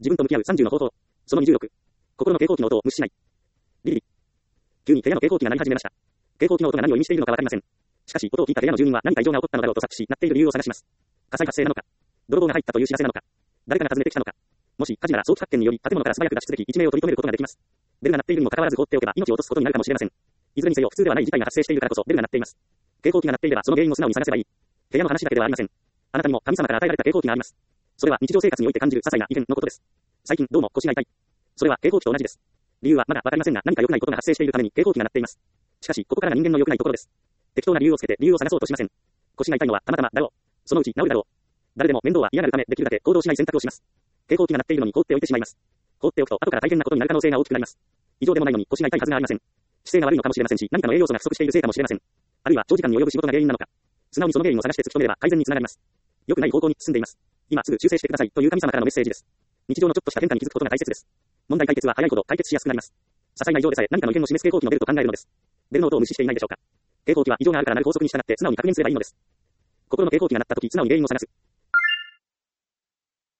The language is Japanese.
自分と向き合う30の方法。その26。心の警報器の音を無視しない。ビリビリ。急に部屋の警報器が鳴り始めました。警報器の音が何を意味しているのかわかりません。しかし、音を聞いた部屋の住人は何か異常が起こったのだろうと察知し、鳴っている理由を探します。火災発生なのか。泥棒が入ったという知らせなのか。誰かが訪ねてきたのか。もし火事なら早期発見により建物から素早く脱出でき一命を取り留めることができます。ベルが鳴っているにもかかわらず放っておけば命を落とすことになるかもしれません。いずれにせよ普通ではない事態が発生しているからこそベルが鳴っています。警報器が鳴っていればその原因を素直に探せばいい。部屋の話だけではありません。あなたにも神様から与えられた警報器があります。それは日常生活において感じる些細な異変のことです。最近どうも腰が痛い。それは警報器と同じです。理由はまだわかりませんが何か良くないことが発生しているために警報器が鳴っています。しかしここからが人間の良くないところです。適当な理由をつけて理由を探そうとしません。腰が痛いのはたまたまだろう。そのうち治るだろう。誰でも面倒は嫌がるためできるだけ行動しない選択をします。警報器が鳴っているのに放っておいてしまいます。放っておくと後から大変なことになる可能性が大きくなります。異常でもないのに腰が痛いはずがありません。姿勢が悪いのかもしれませんし、何かの栄養素が不足しているせいかもしれません。あるいは長時間に及ぶ仕事が原因なのか。素直にその原因を探して突き止めれば改善につながります。良くない方向に進んでいます。今すぐ修正してくださいという神様からのメッセージです。日常のちょっとした変化に気づくことが大切です。問題解決は早いほど解決しやすくなります。些細な異常でさえ何かの異変を示す警報器のベルと考えるのです。ベルの音を無視していないでしょうか。警報器は異常があるからなる法則に従って素直に確認すればいいのです。心の警報器が鳴った時素直に原因を探す。